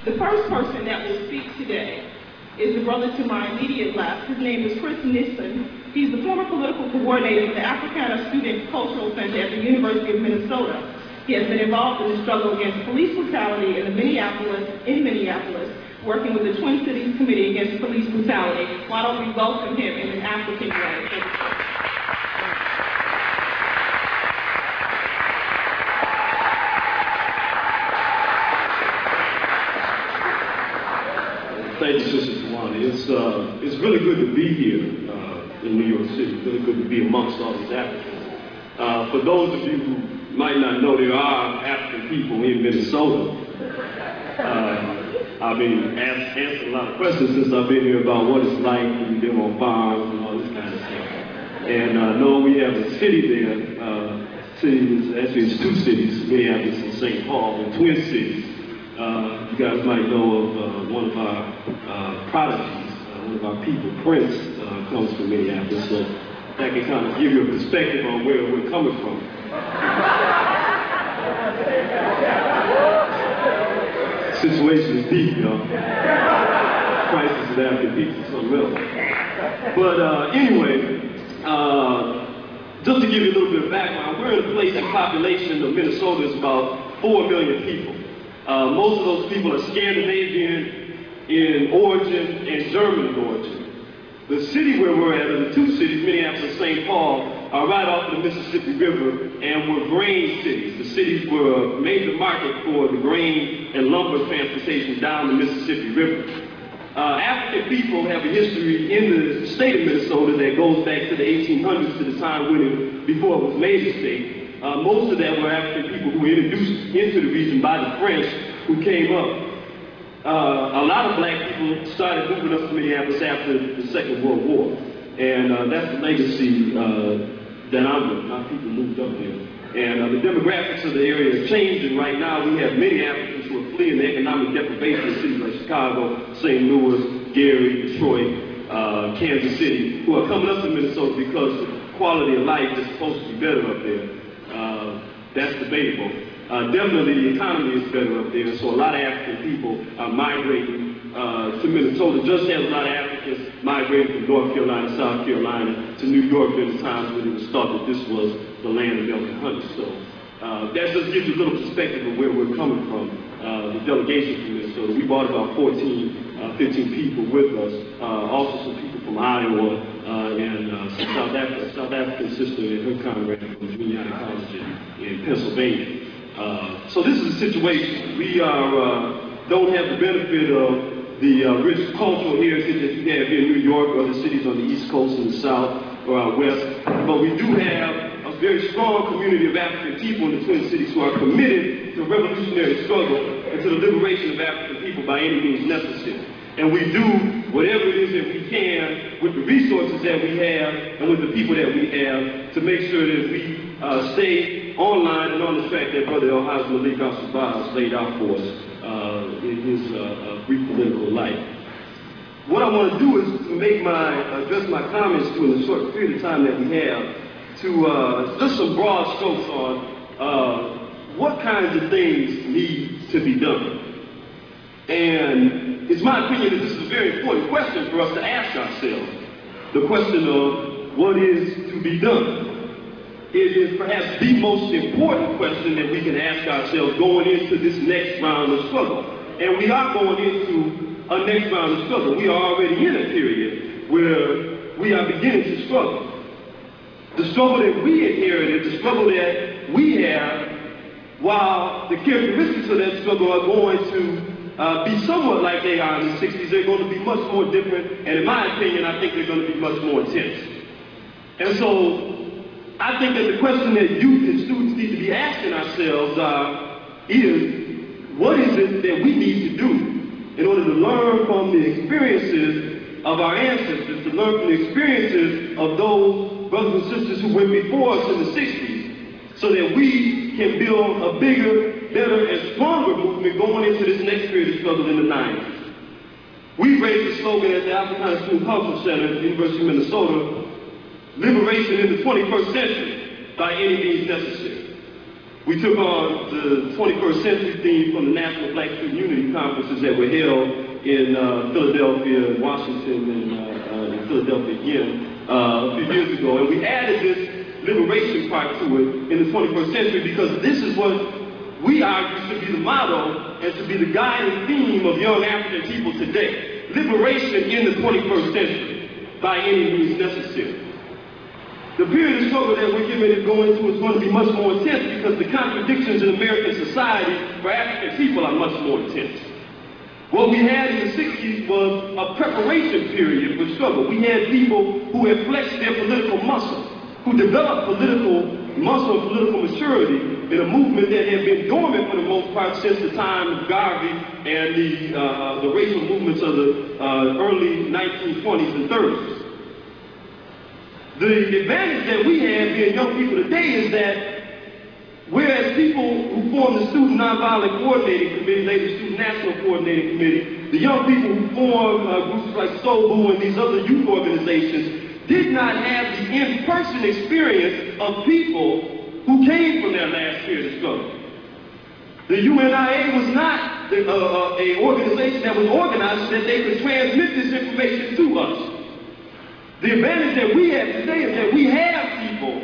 The first person that will speak today is the brother to my immediate left. His name is Chris Nissen. He's the former political coordinator for the Africana Student Cultural Center at the University of Minnesota. He has been involved in the struggle against police brutality in Minneapolis, working with the Twin Cities Committee Against Police Brutality. Why don't we welcome him in an African way? Thank you, Sister Tawani. It's really good to be here in New York City. It's really good to be amongst all these Africans. For those of you who might not know, there are African people in Minnesota. I've been answering a lot of questions since I've been here about what it's like when you live on farms and all this kind of stuff. And I know we have a city there. Actually, it's two cities, Minneapolis and St. Paul, the Twin Cities. You guys might know of one of our prodigies, one of our people, Prince, comes from Minneapolis, so that can kind of give you a perspective on where we're coming from. Situation is deep, y'all. Crisis of African people is something else. But anyway, just to give you a little bit of background, we're in a place, the population of Minnesota is about 4 million people. Most of those people are Scandinavian in origin and German in origin. The city where we're at, or the two cities, Minneapolis and St. Paul, are right off the Mississippi River and were grain cities. The cities were a major market for the grain and lumber transportation down the Mississippi River. African people have a history in the state of Minnesota that goes back to the 1800s, to the time when before it was made a state. Most of them were African people who were introduced into the region by the French who came up. A lot of black people started moving up to Minneapolis after the Second World War. And that's the legacy that I'm with. My people moved up here. And the demographics of the area are changing. Right now we have many Africans who are fleeing the economic deprivation in cities like Chicago, St. Louis, Gary, Detroit, Kansas City, who are coming up to Minnesota because the quality of life is supposed to be better up there. That's debatable. Definitely the economy is better up there, so a lot of African people are migrating to Minnesota, just as a lot of Africans migrated from North Carolina, South Carolina to New York during the times when it was thought that this was the land of elk and honey. So that just gives you a little perspective of where we're coming from. The delegation from Minnesota, we brought about 14, 15 people with us, also some people from Iowa, and some South African sister and her comrade from Junior High College in Pennsylvania. So this is the situation. We don't have the benefit of the rich cultural heritage that you have here in New York or the cities on the East Coast and the South or out West, but we do have a very strong community of African people in the Twin Cities who are committed to revolutionary struggle and to the liberation of African people by any means necessary. And we do whatever it is that we can with the resources that we have and with the people that we have to make sure that we stay online and on the track that Brother El-Haj Malik Al-Sabah laid out for us in his brief political life. What I want to do is to address my comments to, in the short period of time that we have, to just some broad strokes on what kinds of things need to be done. And it's my opinion that this is a very important question for us to ask ourselves. The question of what is to be done. It is perhaps the most important question that we can ask ourselves going into this next round of struggle. And we are going into a next round of struggle. We are already in a period where we are beginning to struggle. The struggle that we inherited, the struggle that we have, while the characteristics of that struggle are going to be somewhat like they are in the 60s, they're going to be much more different, and in my opinion, I think they're going to be much more intense. And so, I think that the question that youth and students need to be asking ourselves is, what is it that we need to do in order to learn from the experiences of our ancestors, to learn from the experiences of those brothers and sisters who went before us in the 60s, so that we can build a bigger, better, and stronger movement going into this next period of struggle in the 90s. We raised the slogan at the Africana Student Cultural Center at the University of Minnesota, liberation in the 21st century by any means necessary. We took on the 21st century theme from the National Black Student Unity Conferences that were held in Philadelphia, Washington, and in Philadelphia again a few years ago. And we added this liberation part to it in the 21st century because this is what we argue should be the motto and should be the guiding theme of young African people today. Liberation in the 21st century by any means necessary. The period of struggle that we're getting ready to go into is going to be much more intense because the contradictions in American society for African people are much more intense. What we had in the 60s was a preparation period for struggle. We had people who had flexed their political muscle, who developed political muscle and political maturity in a movement that had been dormant for the most part since the time of Garvey and the racial movements of the early 1920s and 30s. The advantage that we have being young people today is that whereas people who form the Student Nonviolent Coordinating Committee, later Student National Coordinating Committee, the young people who form groups like SOBU and these other youth organizations did not have the in-person experience of people who came from their last period of struggle. The UNIA was not an organization that was organized so that they could transmit this information to us. The advantage that we have today is that we have people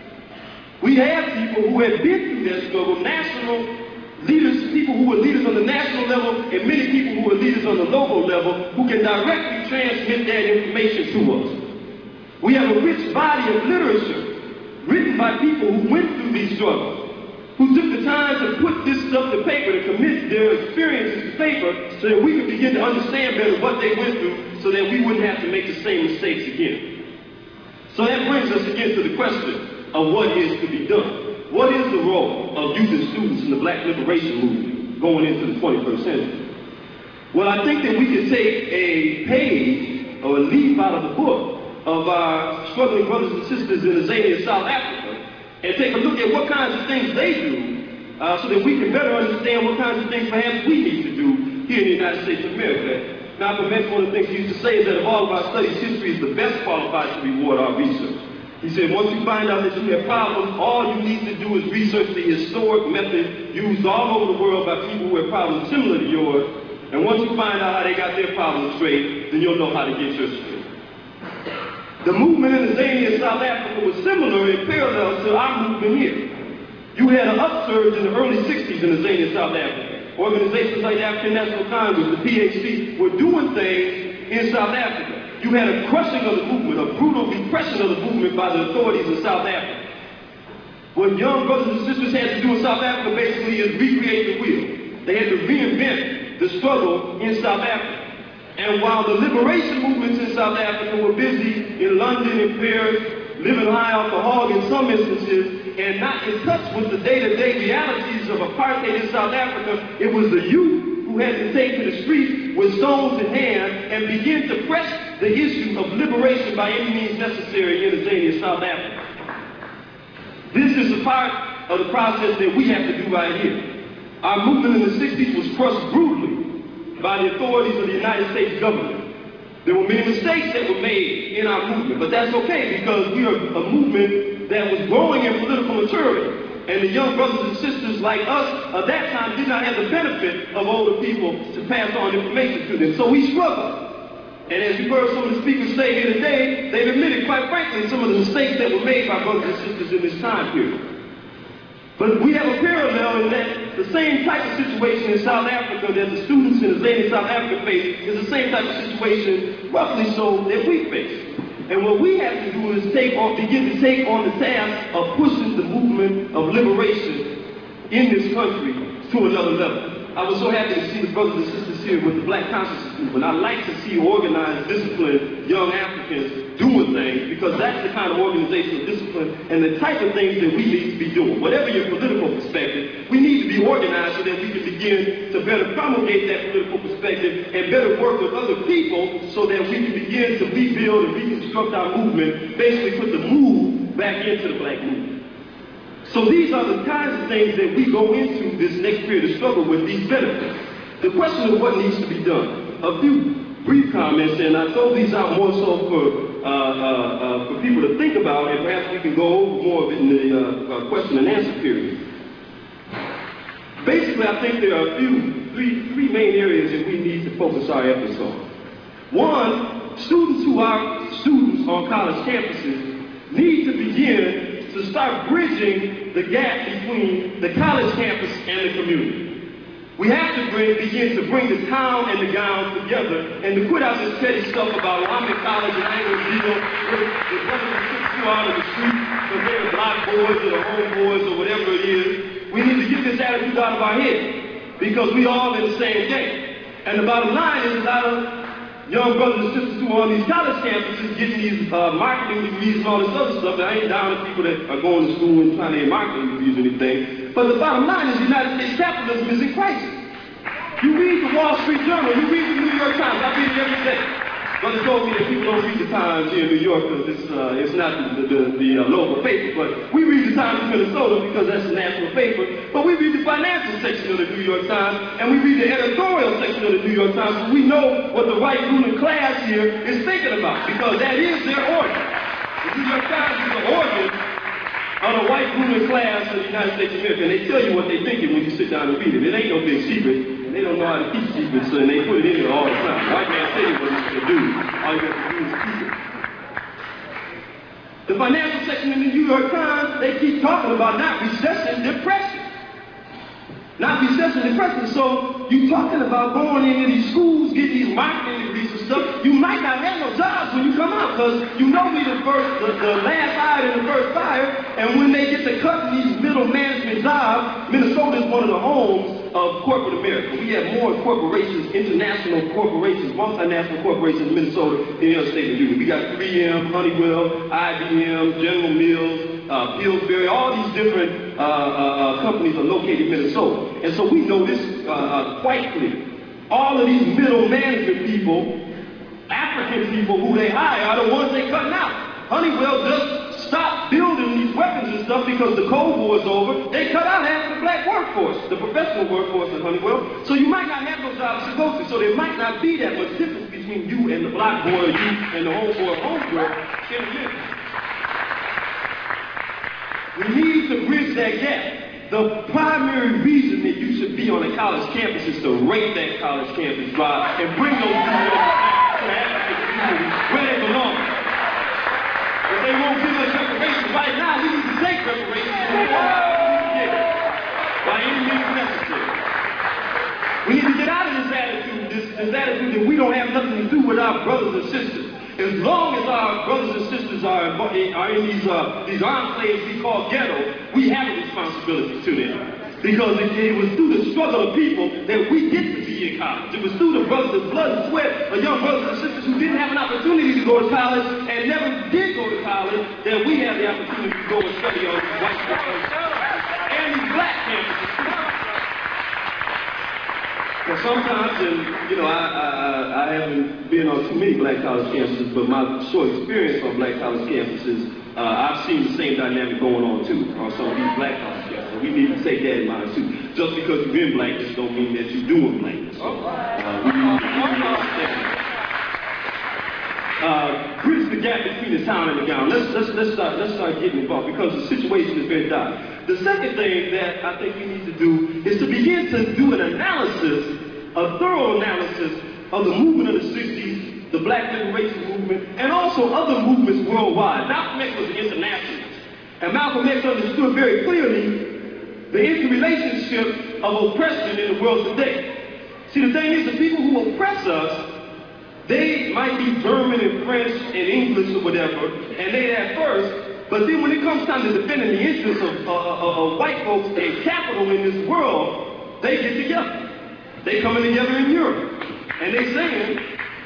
who have been through that struggle, national leaders, people who are leaders on the national level, and many people who are leaders on the local level, who can directly transmit that information to us. We have a rich body of literature written by people who went through these struggles, who took the time to put this stuff to paper, to commit their experiences to paper, so that we could begin to understand better what they went through, so that we wouldn't have to make the same mistakes again. So that brings us again to the question of what is to be done. What is the role of youth and students in the Black liberation movement going into the 21st century? Well, I think that we can take a page or a leaf out of the book of our struggling brothers and sisters in Azania, South Africa, and take a look at what kinds of things they do so that we can better understand what kinds of things perhaps we need to do here in the United States of America. Malcolm X, one of the things he used to say is that of all of our studies, history is the best qualified to reward our research. He said, once you find out that you have problems, all you need to do is research the historic method used all over the world by people who have problems similar to yours, and once you find out how they got their problems straight, then you'll know how to get yours straight. The movement in Azania, South Africa was similar in parallel to our movement here. You had an upsurge in the early 60s in Azania, South Africa. Organizations like the African National Congress, the PHC, were doing things in South Africa. You had a crushing of the movement, a brutal repression of the movement by the authorities in South Africa. What young brothers and sisters had to do in South Africa basically is recreate the wheel. They had to reinvent the struggle in South Africa. And while the liberation movements in South Africa were busy in London and Paris, living high off the hog in some instances, and not in touch with the day-to-day realities of apartheid in South Africa, it was the youth who had to take to the streets with stones in hand and begin to press the issue of liberation by any means necessary in Azania, South Africa. This is a part of the process that we have to do right here. Our movement in the 60s was crushed brutally by the authorities of the United States government. There were many mistakes that were made in our movement, but that's okay because we are a movement that was growing in political maturity. And the young brothers and sisters like us at that time did not have the benefit of older people to pass on information to them. So we struggled. And as you've heard some of the speakers say here today, they've admitted, quite frankly, some of the mistakes that were made by brothers and sisters in this time period. But we have a parallel in that the same type of situation in South Africa that the students in Azania, South Africa face is the same type of situation, roughly so, that we face. And what we have to do is begin to take on the task of pushing the movement of liberation in this country to another level. I was so happy to see the brothers and sisters here with the Black Consciousness Movement. I like to see organized, disciplined young Africans doing things because that's the kind of organizational discipline and the type of things that we need to be doing. Whatever your political perspective, we need to be organized so that we can begin to better promulgate that political perspective and better work with other people so that we can begin to rebuild and reconstruct our movement, basically put the move back into the Black movement. So these are the kinds of things that we go into this next period of struggle with, these benefits. The question of what needs to be done. A few brief comments, and I throw these out more so for people to think about, and perhaps we can go over more of it in the question and answer period. Basically, I think there are three main areas that we need to focus our efforts on. One, students who are students on college campuses need to begin to start bridging the gap between the college campus and the community. We have to begin to bring the town and the gown together and to quit out this petty stuff about, well, I'm in college and I ain't gonna deal with the brothers and sisters who are out of the street because they're the block boys or the homeboys or whatever it is. We need to get this attitude out of our head because we all in the same game. And the bottom line is a lot of young brothers and sisters who are on these college campuses getting these marketing degrees and all this other stuff. I ain't down to people that are going to school and trying to get marketing degrees or anything. But the bottom line is United States capitalism is in crisis. You read the Wall Street Journal, you read the New York Times. I read it every day. Brother told me that people don't read the Times here in New York because it's not the local paper. But we read the Times in Minnesota because that's the national paper. But we read the financial section of the New York Times, and we read the editorial section of the New York Times, so we know what the white ruling class here is thinking about, because that is their organ. The New York Times is the organ of the white ruling class of the United States of America, and they tell you what they're thinking when you sit down and read it. It ain't no big secret. They don't know how to keep secrets, and they put it in there all the time. White man tell you what he's going to do. All you have to do is keep it. The financial section in the New York Times, they keep talking about not recession, depression. Not recession, depression. So you talking about going into these schools, getting these marketing degrees and stuff. You might not have no jobs when you come out, because you know we the last hired and the first fired. And when they get to cutting these middle management jobs, Minnesota is one of the homes of corporate America. We have more corporations, international corporations, multinational corporations in Minnesota than any other state in the union. We got 3M, Honeywell, IBM, General Mills, Pillsbury, all these different companies are located in Minnesota. And so we know this quite clear. All of these middle management people, African people who they hire, are the ones they cutting out. Honeywell just stopped building these weapons and stuff because the Cold War is over. They cut out half of the black workforce, the professional workforce at Honeywell. So you might not have those jobs to go to. So there might not be that much difference between you and the black boy, or you and the homeboy or homegirl in a minute. We need to bridge that gap. The primary reason that you should be on a college campus is to rate that college campus dry and bring those people to the African community where they belong. If they won't give us reparations right now, we need to take reparations by any means necessary. We need to get out of this attitude, this attitude that we don't have nothing to do with our brothers and sisters. As long as our brothers and sisters are in these enclaves we call ghetto, we have a responsibility to them. Because it was through the struggle of people that we get to be in college. It was through the brothers, the blood and sweat of young brothers and sisters who didn't have an opportunity to go to college and never did go to college that we have the opportunity to go and study on these white campuses and these black campuses. Well, sometimes, and you know, I haven't been on too many black college campuses, but my short experience on black college campuses, I've seen the same dynamic going on too on some of these black college campuses. We need to take that in mind too. Just because you're in blackness don't mean that you're doing blackness. So, we need to understand. Bridge the gap between the town and the gown. Let's start getting involved because the situation is very dire. The second thing that I think we need to do is to begin to do an analysis, a thorough analysis of the movement of the 60s, the black liberation movement, and also other movements worldwide. Malcolm X was an internationalist, and Malcolm X understood very clearly the interrelationship of oppression in the world today. See, the thing is, the people who oppress us, they might be German and French and English or whatever, and they at first, but then when it comes time to defending the interests of white folks and capital in this world, they get together. They coming together in Europe, and they saying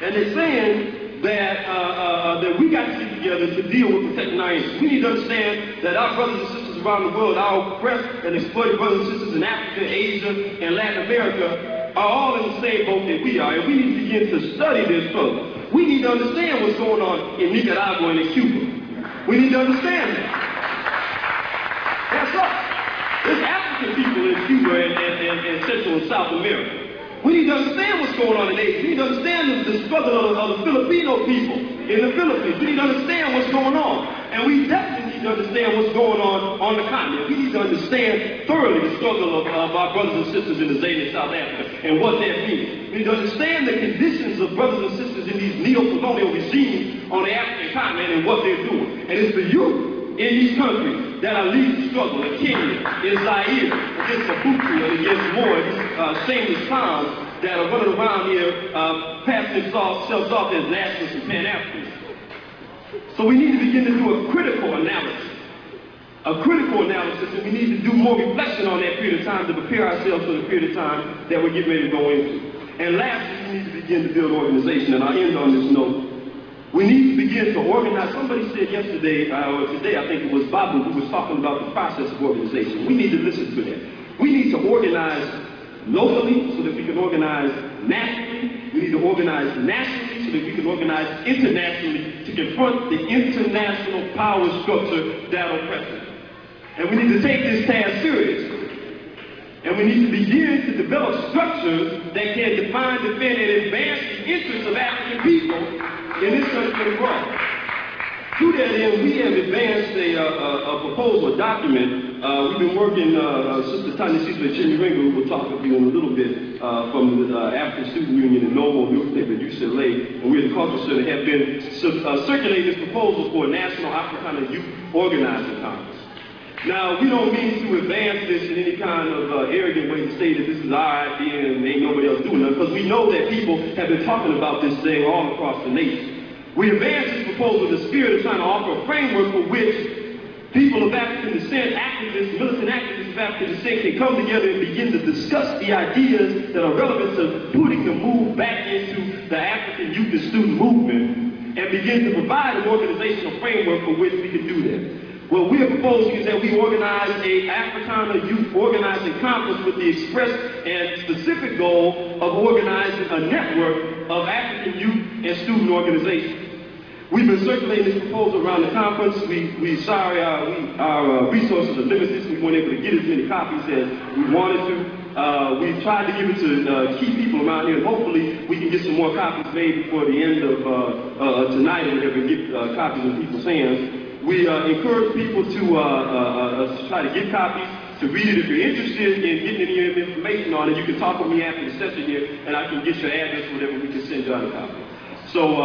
that that we got to get together to deal with protecting our interests. We need to understand that our brothers and sisters around the world, our oppressed and exploited brothers and sisters in Africa, Asia, and Latin America, are all in the same boat that we are, and we need to begin to study their struggle. We need to understand what's going on in Nicaragua and in Cuba. We need to understand that. That's us. There's African people in Cuba and Central and South America. We need to understand what's going on in Asia. We need to understand the struggle of the Filipino people in the Philippines. We need to understand what's going on. And we definitely need need to understand what's going on the continent. We need to understand thoroughly the struggle of our brothers and sisters in the Zaire in South Africa and what that means. We need to understand the conditions of brothers and sisters in these neo-colonial regimes on the African continent and what they're doing. And it's the youth in these countries that are leading the struggle in Kenya, in Zaire, against Mobutu and against more of these shameless clowns that are running around here passing themselves off as nationalists and Pan-Africans. So we need to begin to do a critical analysis. And we need to do more reflection on that period of time to prepare ourselves for the period of time that we're getting ready to go into. And lastly, we need to begin to build organization, and I'll end on this note. We need to begin to organize. Somebody said yesterday, or today, I think it was Babu, who was talking about the process of organization. We need to listen to that. We need to organize locally so that we can organize nationally. We need to organize nationally so that we can organize internationally to confront the international power structure that oppresses us. And we need to take this task seriously. And we need to begin to develop structures that can define, defend, and advance the interests of African people in this country abroad. To that end, we have advanced a proposal, a document. We've been working, Sister Tanya Cecil and Chimney Ringer, who will talk with you in a little bit, from the African Student Union and Noble newspaper, UCLA, and we're the Cultural Center, have been circulating this proposal for a National Africana Youth Organizing Conference. Now, we don't mean to advance this in any kind of arrogant way to say that this is our idea and ain't nobody else doing it, because we know that people have been talking about this thing all across the nation. We advanced this proposal in the spirit of trying to offer a framework for which people of African descent, activists, militant activists of African descent can come together and begin to discuss the ideas that are relevant to putting the move back into the African youth and student movement and begin to provide an organizational framework for which we can do that. What we are proposing is that we organize a Africana Youth Organizing Conference with the express and specific goal of organizing a network of African youth and student organizations. We've been circulating this proposal around the conference. We're sorry our resources are limited, so we weren't able to get as many copies as we wanted to. We've tried to give it to key people around here, and hopefully we can get some more copies made before the end of tonight or whatever, and get copies in people's hands. We encourage people to try to get copies, to read it. If you're interested in getting any information on it, you can talk with me after the session here, and I can get your address, whatever, we can send you out a copy. So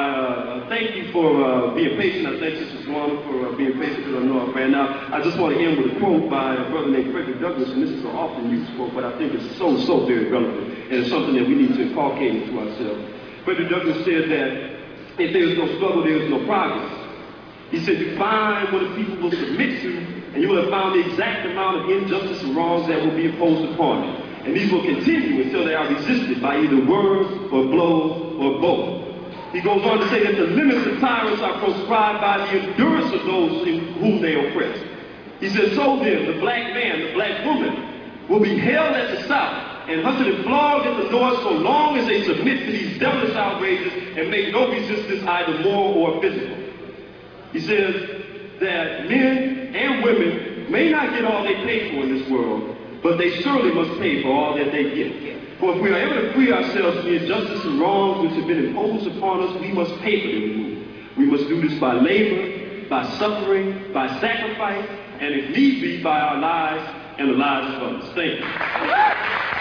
I thank you for being patient. I thank Sister Swan for being patient, because I know I ran out. I just want to end with a quote by a brother named Frederick Douglass, and this is an often used quote, but I think it's so very relevant, and it's something that we need to inculcate into ourselves. Frederick Douglass said that if there is no struggle, there is no progress. He said, you find what a people will submit to, and you will have found the exact amount of injustice and wrongs that will be imposed upon them. And these will continue until they are resisted by either words or blows or both. He goes on to say that the limits of tyrants are proscribed by the endurance of those in whom they oppress. He says, so then, the black man, the black woman, will be held at the South and hunted and flogged at the North so long as they submit to these devilish outrages and make no resistance, either moral or physical. He says that men and women may not get all they pay for in this world, but they surely must pay for all that they get. For if we are ever to free ourselves from the injustice and wrongs which have been imposed upon us, we must pay for them. We must do this by labor, by suffering, by sacrifice, and if need be, by our lives and the lives of others. Thank you.